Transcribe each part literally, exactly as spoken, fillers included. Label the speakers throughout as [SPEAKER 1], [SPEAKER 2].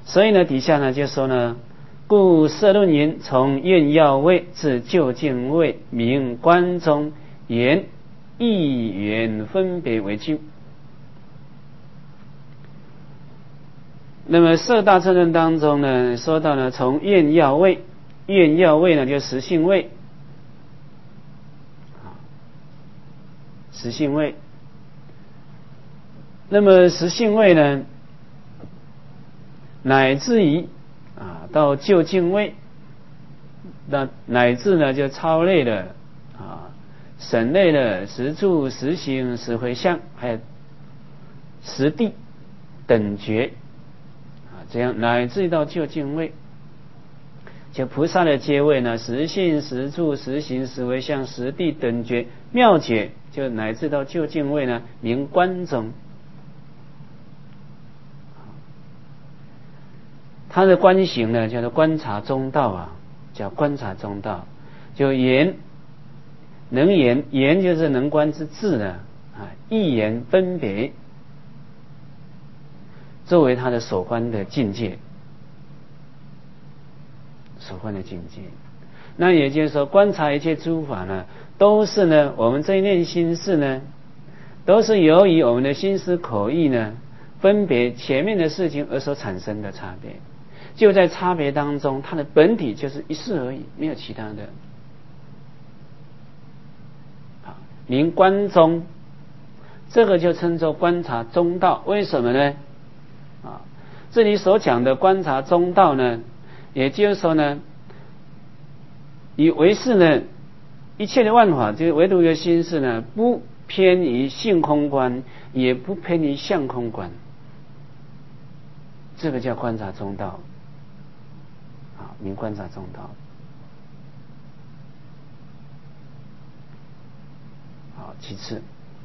[SPEAKER 1] 所以呢，底下呢就说呢，故社论云：从愿要位至究竟位，名观中，言一元分别为究。那么色大乘论当中呢，说到呢，从愿要位，愿要位呢就实性位，实性位。那么实性位呢，乃至于啊到究竟位，那乃至呢就超类了啊，省类了实住、实行、实回向，还有实地等觉。这样乃至到究竟位，就菩萨的阶位呢，实性、实住、实行、实回向、实地等觉妙觉，就乃至到究竟位呢，名观中。他的观行呢，叫做观察中道啊，叫观察中道，就言能言，言就是能观之智呢啊，一言分别。作为他的所观的境界，所观的境界，那也就是说，观察一切诸法呢，都是呢，我们这一念心事呢，都是由于我们的心思口意呢，分别前面的事情而所产生的差别。就在差别当中，它的本体就是一事而已，没有其他的。啊，名观中，这个就称作观察中道。为什么呢？啊，这里所讲的观察中道呢，也就是说呢，以为是呢，一切的万法，就是唯独一个心事呢，不偏于性空观，也不偏于相空观，这个叫观察中道。啊，名观察中道。好，其次，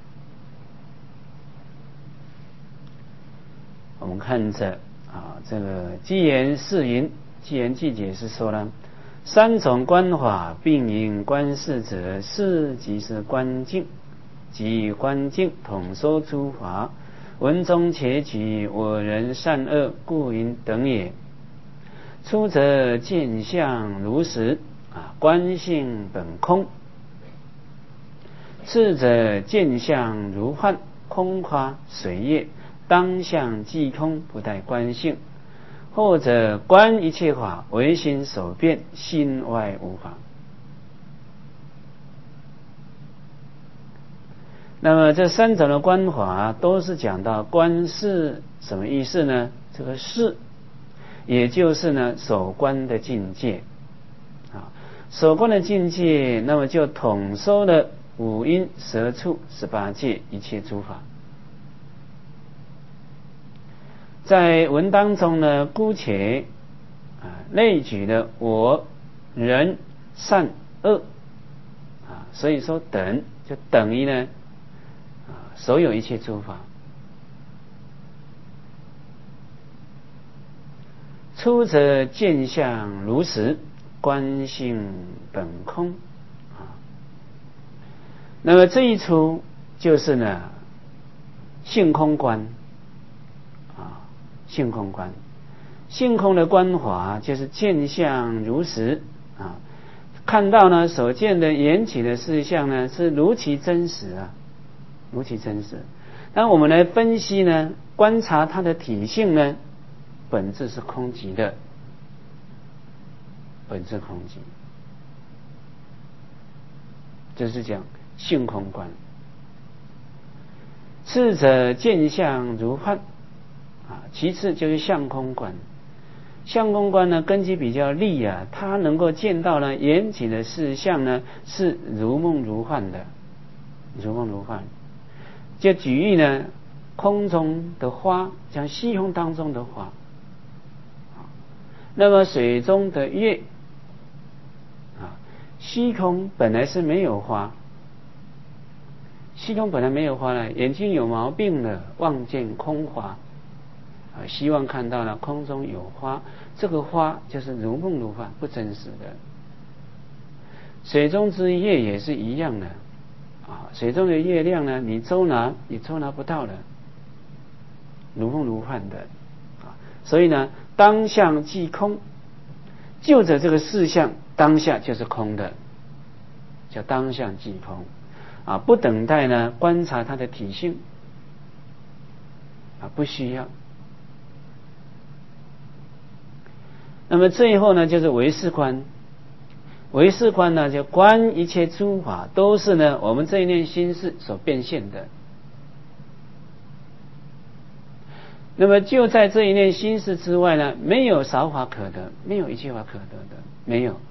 [SPEAKER 1] 我们看着啊，这个偈言释云，偈言偈解是说呢，三种观法并因观事者，是即是观境，即观境统说诸法，文中且举我人善恶，故云等也。初则见相如实啊，观性本空；次则见相如幻，空夸随业，当相即空，不待观性；后者观一切法唯心所变，心外无法。那么这三种的观法都是讲到观是什么意思呢？这个是也就是呢所观的境界啊，所观的境界，那么就统收了五阴十处十八界一切诸法。在文当中呢，姑且啊类举了我人善恶啊，所以说等就等于呢啊所有一切诸法。初则见相如实，观性本空啊。那么这一出就是呢性空观啊，性空观，性空的观法就是见相如实啊，看到呢所见的缘起的事项呢是如其真实啊，如其真实。当我们来分析呢，观察它的体性呢，本质是空寂的，本质空寂，这是讲性空观。次者见相如幻啊，其次就是相空观。相空观呢，根基比较利啊，它能够见到呢缘起的事项呢是如梦如幻的，如梦如幻。就举例呢，空中的花，像虚空当中的花。那么水中的月啊，虚空本来是没有花，虚空本来没有花呢，眼睛有毛病了，望见空花啊，希望看到了空中有花，这个花就是如梦如幻，不真实的。水中之月也是一样的啊，水中的月亮呢，你捉拿你捉拿不到的，如梦如幻的啊。所以呢， 当相即空，就着这个事项当下就是空的，叫当相即空啊，不等待呢观察它的体性啊，不需要。那么最后呢，就是唯识观。唯识观呢，就观一切诸法都是呢我们这一念心事所变现的。那么就在这一念心事之外呢，没有少法可得，没有一切法可得的，没有。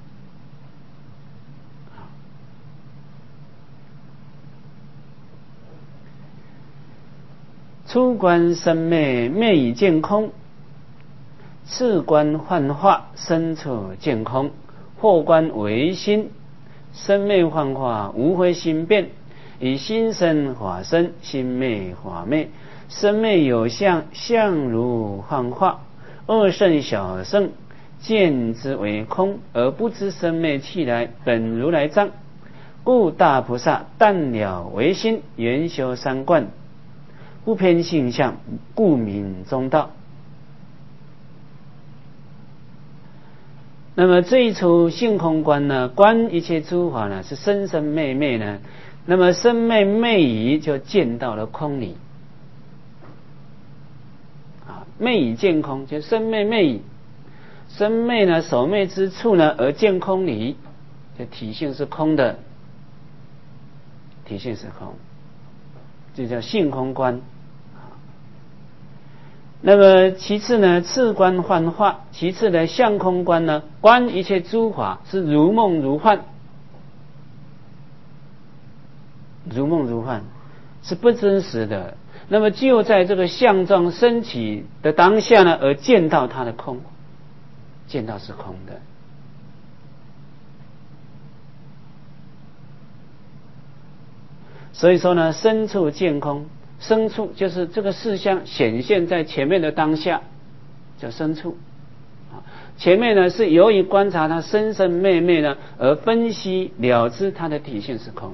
[SPEAKER 1] 初观生灭，灭已见空；次观幻化，生处见空；后观唯心，生灭幻化无非心变，以心生法生，心灭法灭。生灭有相，相如幻化；二圣小圣，见之为空，而不知生灭气来，本如来藏。故大菩萨但了唯心，圆修三观，不偏性相，故名中道。那么这一出性空观呢，观一切诸法呢，是生生灭灭呢。那么生灭灭已，就见到了空理。啊，灭已见空，就生灭灭已。生灭呢，所灭之处呢，而见空理，就体性是空的，体性是空，这叫性空观。那么其次呢，次观幻化，其次呢，相空观呢，观一切诸法是如梦如幻，如梦如幻，是不真实的。那么就在这个相状升起的当下呢，而见到它的空，见到是空的。所以说呢，生处见空，生处就是这个事项显现在前面的当下，叫生处。前面呢是由于观察它生生灭灭呢，而分析了知它的体性是空。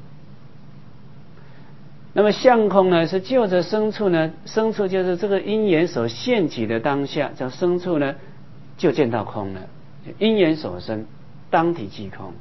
[SPEAKER 1] 那么相空呢，是就着生处呢，生处就是这个因缘所现起的当下，叫生处呢，就见到空了。因缘所生，当体即空，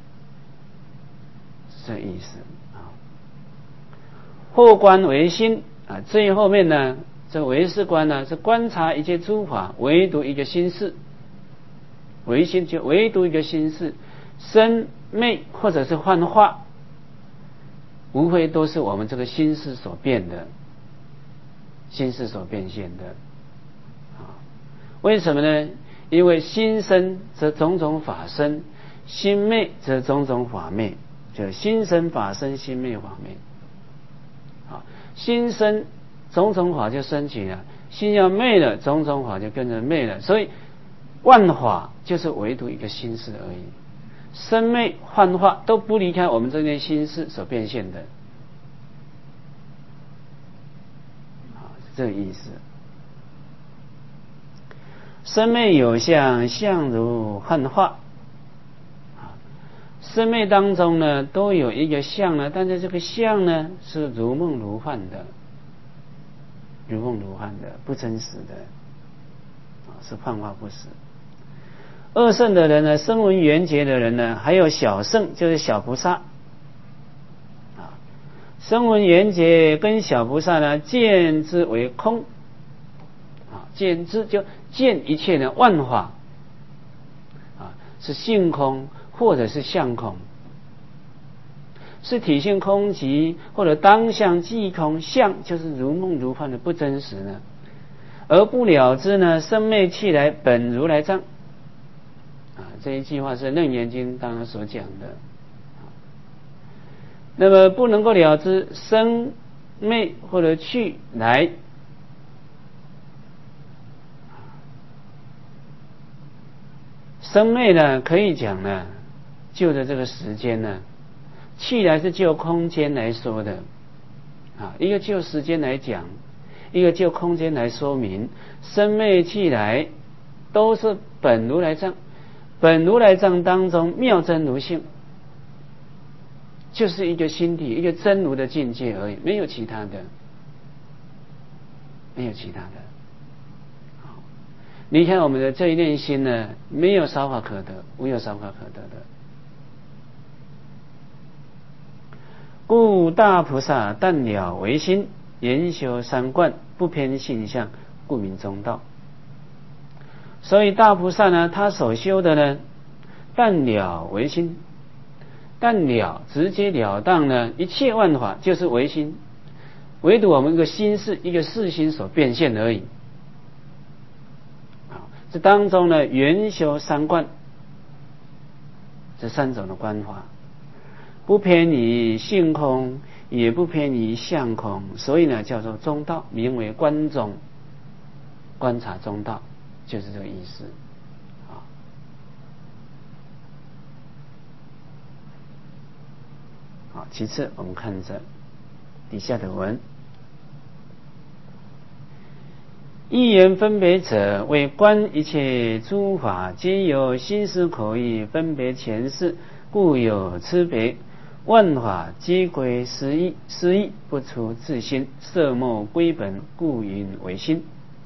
[SPEAKER 1] 是这意思啊。后观唯心啊，最后面呢，这唯识观呢，是观察一切诸法，唯独一个心事。唯心就唯独一个心事，生灭或者是幻化，无非都是我们这个心事所变的，心事所变现的。啊，为什么呢？因为心生则种种法生，心灭则种种法灭，就心生法生，心灭法灭。啊，心生种种法就升起了，心要灭了，种种法就跟着灭了。所以万法就是唯独一个心事而已，生灭幻化都不离开我们这件心事所变现的。啊，是这个意思。生灭有相，相如幻化。生灭当中呢，都有一个相呢，但是这个相呢是如梦如幻的，如梦如幻的，不真实的，是幻化不实。二圣的人呢，声闻缘觉的人呢，还有小圣，就是小菩萨。啊，声闻缘觉跟小菩萨呢，见之为空。啊，见之就见一切的万法，啊，是性空或者是相空，是体性空寂或者当相即空，相就是如梦如幻的不真实呢，而不了知呢，生灭气来本如来藏。啊，这一句话是楞严经当中所讲的。那么不能够了知生灭或者去来，生灭呢可以讲呢，就着这个时间呢，去来是就空间来说的啊，一个就时间来讲，一个就空间来说明。生灭去来都是本如来藏，本如来藏当中妙真如性，就是一个心体，一个真如的境界而已，没有其他的，没有其他的。 你看我们的这一念心呢，没有少法可得，无有少法可得的。故大菩萨但了唯心，研修三观，不偏性相，故名中道。所以大菩萨呢，他所修的呢，但了唯心，但了直截了当呢，一切万法就是唯心，唯独我们一个心是一个事心所变现而已。这当中呢，圆修三观，这三种的观法，不偏离性空，也不偏离相空，所以呢，叫做中道，名为观中，观察中道，就是这个意思。好，其次我们看着底下的文。一言分别者，为观一切诸法皆由心思口意分别前世，故有差别。万法皆归思意，思意不出自心，色莫归本，故云为心。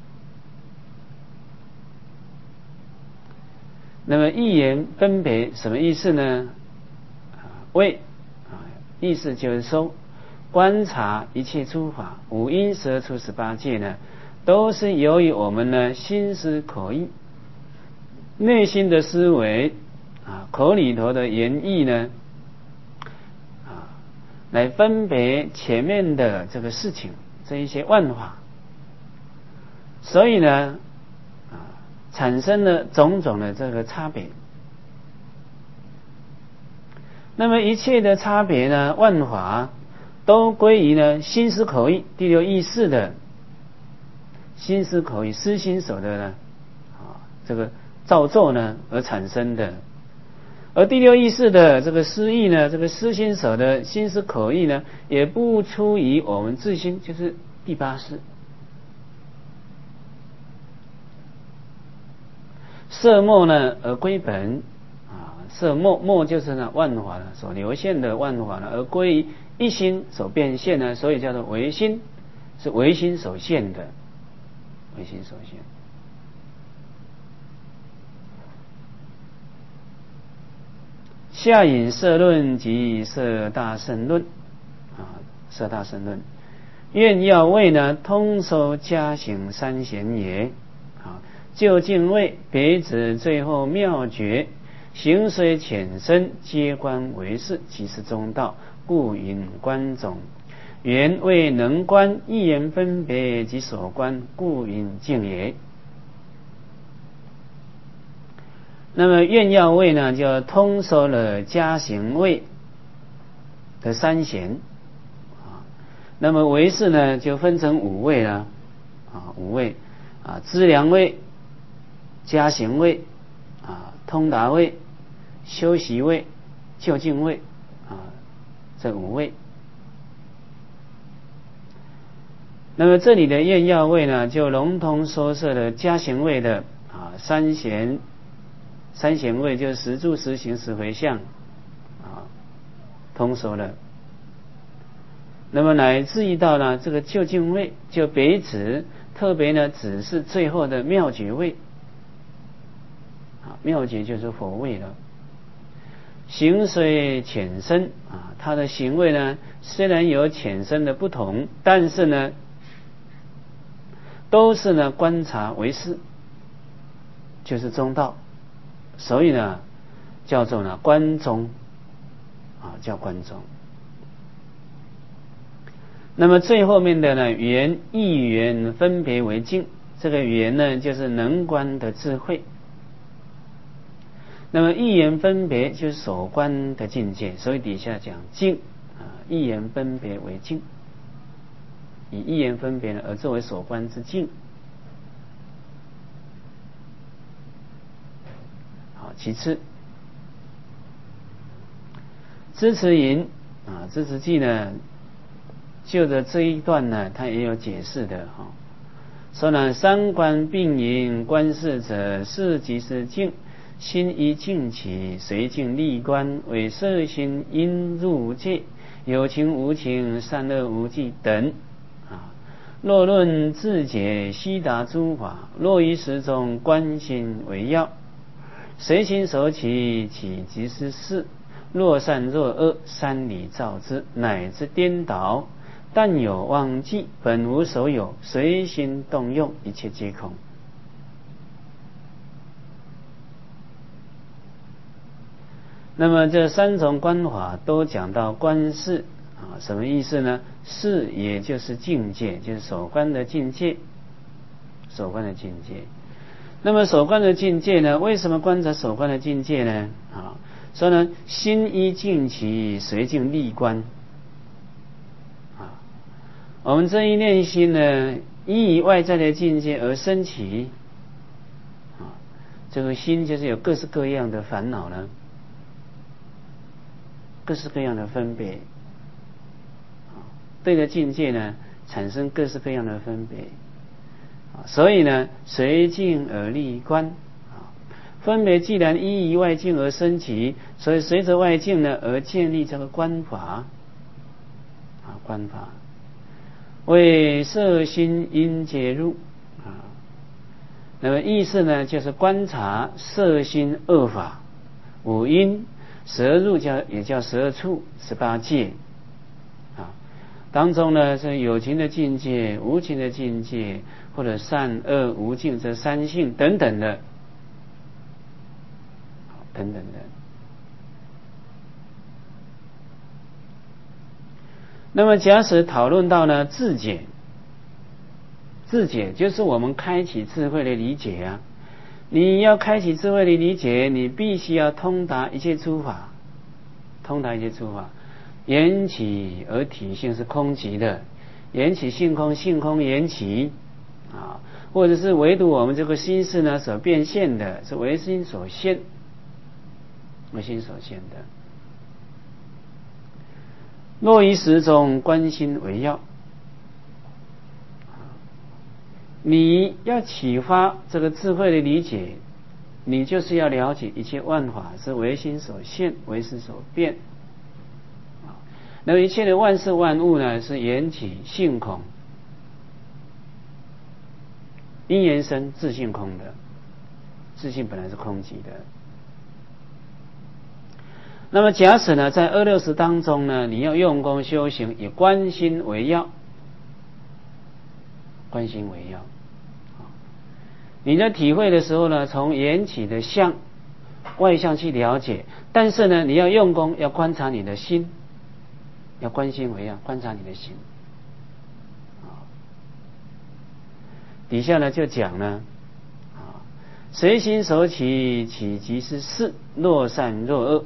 [SPEAKER 1] 那么一言分别什么意思呢？为意思就是说，观察一切诸法，五阴十出十八界呢，都是由于我们呢心思口意内心的思维啊，口里头的言意呢啊，来分别前面的这个事情，这一些万法，所以呢啊，产生了种种的这个差别。那么一切的差别呢，万法都归于呢心思口意第六意识的心思口意思心所的呢啊这个造作呢而产生的，而第六意识的这个思意呢，这个思心所的心思口意呢，也不出于我们自心，就是第八识。色莫呢而归本啊，色莫莫就是呢万法呢所流现的万法呢，而归于一心所变现呢，所以叫做唯心，是唯心所现的，唯心所现。下引色论及色大乘论啊，色大乘论，愿要位呢，通收加行三贤也啊，究竟位别指最后妙觉，行虽浅深，皆观为是，即是中道，故云观中。缘未能观一言分别及所观，故云净也。那么愿要位呢，就通收了加行位的三贤啊。那么唯识呢，就分成五位了啊，五位啊，资粮位、加行位啊、通达位、修习位、究竟位啊，这五位。那么这里的愿要位呢，就笼统说摄了加行位的啊三贤。三贤位就是十住十行十回向啊，通熟了。那么乃至于到呢这个究竟位，就别指特别呢只是最后的妙觉位啊，妙觉就是佛位了。行虽浅深啊，它的行位呢虽然有浅深的不同，但是呢都是呢观察为是，就是中道。所以呢，叫做呢观中啊，叫观中。那么最后面的呢，缘一缘分别为境，这个缘呢就是能观的智慧。那么一缘分别就是所观的境界，所以底下讲境啊，一缘分别为境，以一缘分别呢而作为所观之境。好，其次。支持引啊，支持记呢，就着这一段呢，它也有解释的哈、哦。说呢，三观并引，观事者，是即是境，心依境起，随境立观，为色心因入界，有情无情，善恶无记等啊。 若论自解悉达诸法，若于时中观心为要，随心所起，起即是事。若善若恶，三理照之，乃至颠倒。但有忘记，本无所有，随心动用，一切皆空。那么这三种观法都讲到观事啊，什么意思呢？事也就是境界，就是所观的境界，所观的境界。那么所观的境界呢？为什么观察所观的境界呢？啊，说呢，心依境起，随境立观。啊，我们这一念心呢，依于外在的境界而生起。啊，这个心就是有各式各样的烦恼呢。各式各样的分别，对着境界呢产生各式各样的分别，所以呢随境而立观，分别既然依于外境而生起，所以随着外境呢而建立这个观法，啊观法为色心因皆入啊，那么意思呢就是观察色心二法五因。十二入叫也叫十二处十八界啊，当中呢是有情的境界、无情的境界，或者善恶无尽这三性等等的，等等的。那么假使讨论到呢自解，自解就是我们开启智慧的理解啊。你要开启智慧的理解，你必须要通达一切诸法，通达一切诸法，缘起而体性是空寂的，缘起性空，性空缘起啊，或者是唯独我们这个心事呢所变现的，是唯心所现，唯心所现的。若于时中观心为要，你要启发这个智慧的理解，你就是要了解一切万法是唯心所现，唯识所变。那么一切的万事万物呢，是缘起性空，因缘生，自性空的，自性本来是空寂的。那么假使呢，在二六十当中呢，你要用功修行，以观心为要，观心为要。你在体会的时候呢，从缘起的相外相去了解，但是呢，你要用功，要观察你的心，要观心为要，观察你的心。底下呢就讲呢，随心所起，起即是事，若善若恶。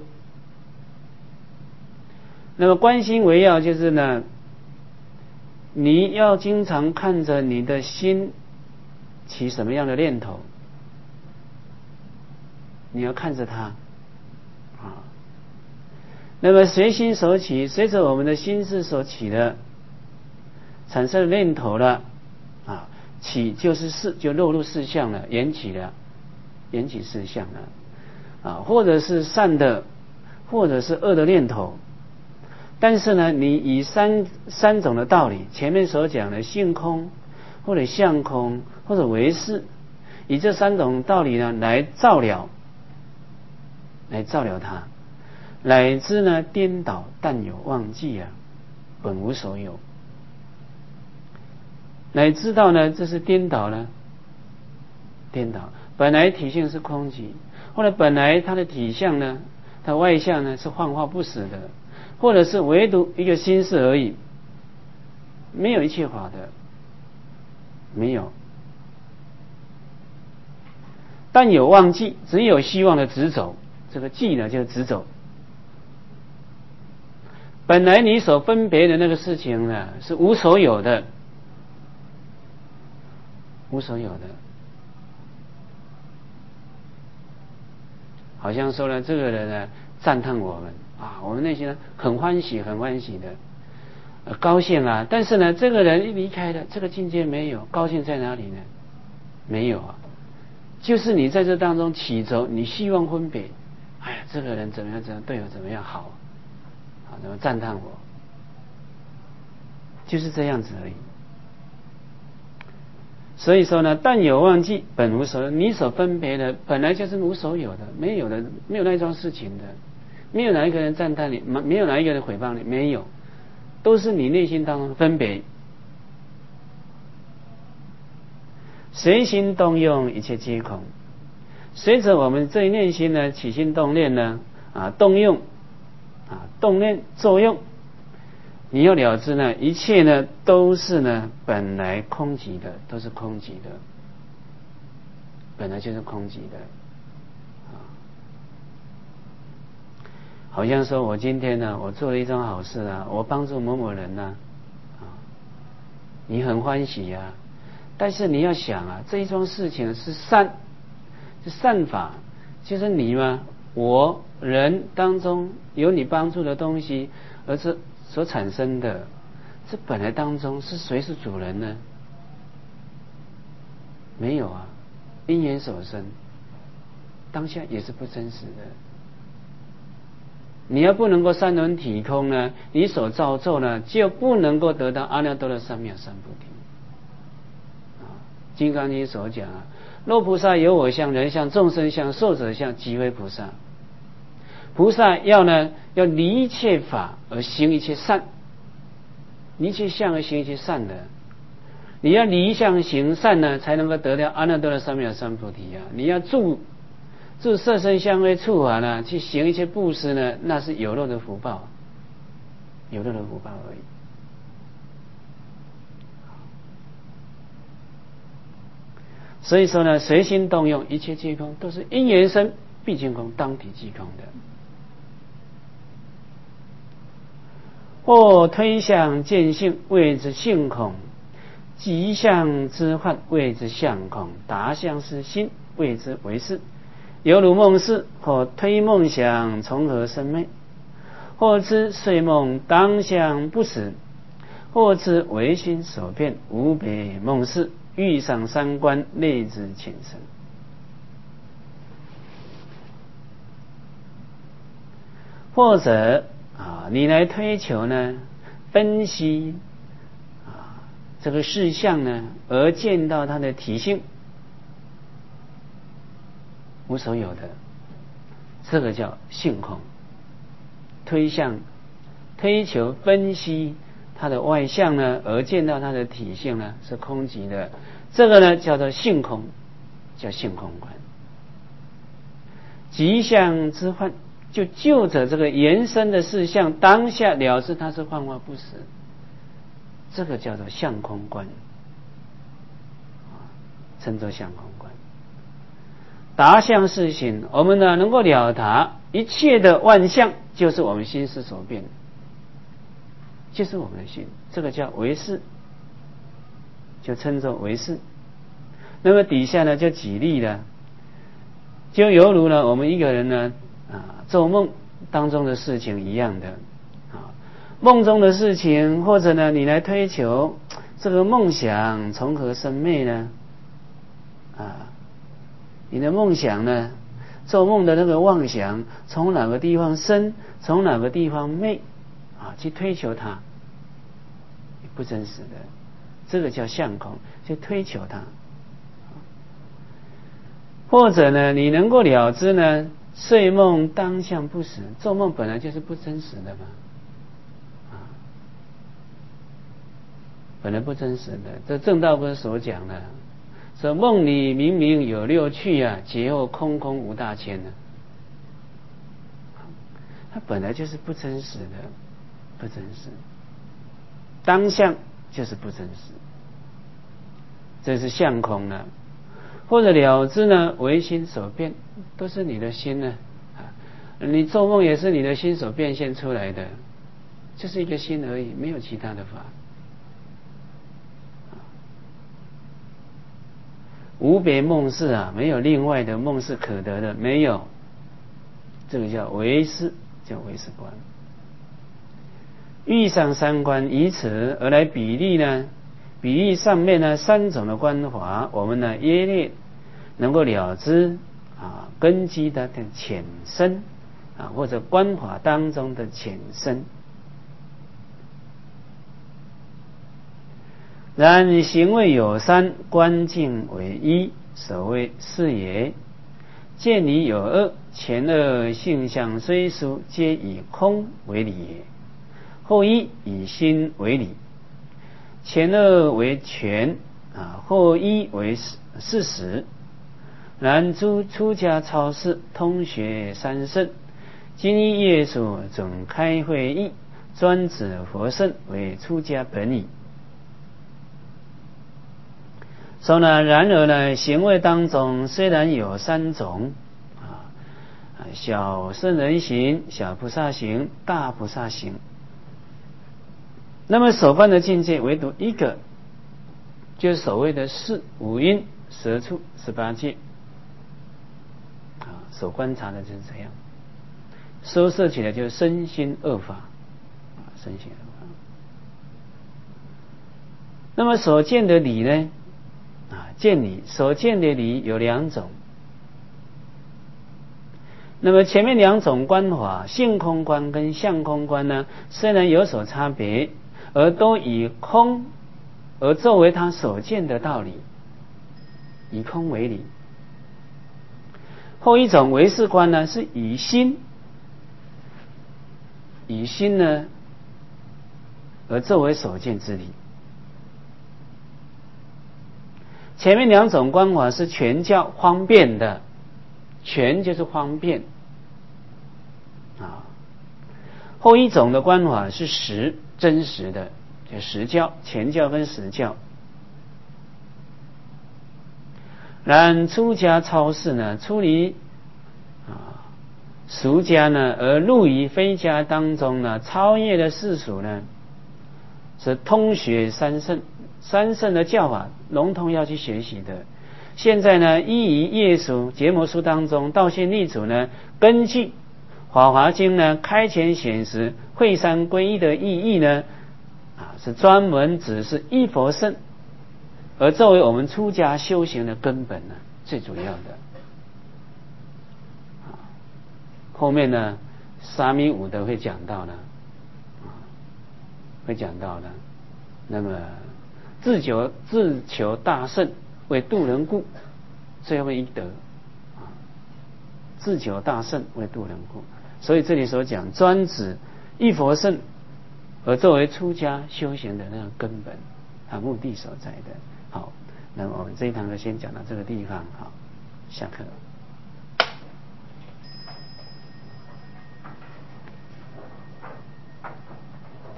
[SPEAKER 1] 那么观心为要，就是呢，你要经常看着你的心起什么样的念头，你要看着它啊。那么随心所起，随着我们的心事所起的产生的念头了啊，起就是事，就落入事相了，缘起了，缘起事相了啊，或者是善的，或者是恶的念头。但是呢，你以三三种的道理，前面所讲的性空，或者相空，或者唯识，以这三种道理呢来照了，来照了它，乃至呢颠倒，但有忘记啊，本无所有，乃知道呢这是颠倒呢，颠倒，本来体性是空寂，后来本来它的体相呢，它外相呢是幻化不实的。或者是唯独一个心事而已，没有一切法的，没有。但有忘记，只有希望的直走，这个记呢就是直走。本来你所分别的那个事情呢是无所有的，无所有的。好像说呢，这个人呢赞叹我们啊，我们内心呢很欢喜，很欢喜的、呃、高兴啊。但是呢，这个人一离开了，这个境界没有，高兴在哪里呢？没有啊，就是你在这当中起着，你希望分别，哎呀，这个人怎么样怎么样，对我怎么样好，啊，怎么赞叹我，就是这样子而已。 所以说呢，但有忘记，本无所有。你所分别的本来就是无所有的，没有的，没有那桩事情的，没有哪一个人赞叹你，没有哪一个人诽谤你，没有，都是你内心当中的分别。随心动用，一切皆空。随着我们这一念心呢起心动念呢啊动用啊动念作用，你要了知呢，一切呢都是呢本来空寂的，都是空寂的，本来就是空寂的。啊，好像说我今天呢，我做了一桩好事啊，我帮助某某人呢，啊，你很欢喜啊，但是你要想啊，这一桩事情是善。善法就是你嘛，我人当中有你帮助的东西，而是所产生的，这本来当中是谁是主人呢？没有啊，因缘所生，当下也是不真实的。你要不能够三轮体空呢，你所造作呢就不能够得到阿耨多罗三藐三菩提。啊，《金刚经》所讲啊。若菩萨有我相、人相、众生相、寿者相，即为菩萨。菩萨要呢，要离一切法而行一切善，离一切相而行一切善的。你要离相行善呢，才能够得到阿耨多罗三藐三菩提啊！你要住住色身香味触法呢，去行一切布施呢，那是有漏的福报，有漏的福报而已。所以说呢，随心动用，一切皆空，都是因缘生，毕竟空，当体即空的。或推相见性，谓之性空；即相之幻，谓之相空；达相是心，谓之为是。犹如梦事，或推梦想从何生灭？或知睡梦当相不死，或知唯心所变，无别梦事。遇上三观，内之前生。或者啊，你来推求呢，分析啊这个事项呢，而见到它的体性无所有的，这个叫性空。推向推求分析它的外相呢，而见到它的体性呢是空寂的，这个呢叫做性空，叫性空观。即相之幻，就就着这个延伸的事项，当下了知它是幻化不实，这个叫做相空观，称作相空观。达相是心，我们呢能够了达一切的万象，就是我们心识所变，就是我们的心，这个叫唯识，就称作唯识。那么底下呢就举例了，就犹如呢我们一个人呢啊做梦当中的事情一样的啊，梦中的事情，或者呢你来推求这个梦想从何生灭呢？啊，你的梦想呢，做梦的那个妄想从哪个地方生，从哪个地方灭啊，去推求它，不真实的，这个叫相空，去推求它。或者呢，你能够了知呢，睡梦当相不实，做梦本来就是不真实的嘛，啊，本来不真实的。这正道不是所讲的，说梦里明明有六趣啊，劫后空空无大千呢，它本来就是不真实的，不真实。当相就是不真实，这是相空呢。或者了知呢，唯心所变，都是你的心呢，啊，你做梦也是你的心所变现出来的，就是一个心而已，没有其他的法。无别梦事啊，没有另外的梦是可得的，没有，这个叫唯识，叫唯识观。遇上三观，以此而来比例呢，比喻上面呢三种的观法，我们呢约略能够了知啊根基的浅深啊，或者观法当中的浅深。 然行为有三，观境为一，所谓是也。见理有二，前二性相虽殊，皆以空为理也；后一以心为理。前二为权啊，后一为事实。然诸出家超世，通学三圣，今依业所总开会议，专指佛圣为出家本矣。说呢，然而呢，行为当中虽然有三种啊，小圣人行、小菩萨行、大菩萨行，那么所观的境界唯独一个，就是所谓的四五阴十处十八界啊，所观察的就是这样。收摄起来就是身心二法啊，身心二法。那么所见的理呢？啊，见理所见的理有两种。那么前面两种观法，性空观跟相空观呢，虽然有所差别，而都以空而作为他所见的道理，以空为理。后一种唯识观呢，是以心，以心呢而作为所见之理。前面两种观法是全教方便的，全就是方便啊。后一种的观法是实，真实的，就实教，前教跟实教。然出家超世呢，出离啊俗家呢，而入于非家当中呢，超越的世俗呢，是通学三圣。三圣的教法笼统要去学习的。现在呢，依于业书、结魔书当中，道信立主呢，根据法华经呢开前显实会三归一的意义呢，啊，是专门指示一佛圣，而作为我们出家修行的根本呢，最主要的。啊，后面呢，沙弥五德会讲到呢，啊，会讲到呢，那么。自求自求大圣为度人故，最后一德啊，自求大圣为度人故。所以这里所讲专指一佛圣，而作为出家修行的那个根本啊目的所在的。好，那么我们这一堂课先讲到这个地方，好，下课。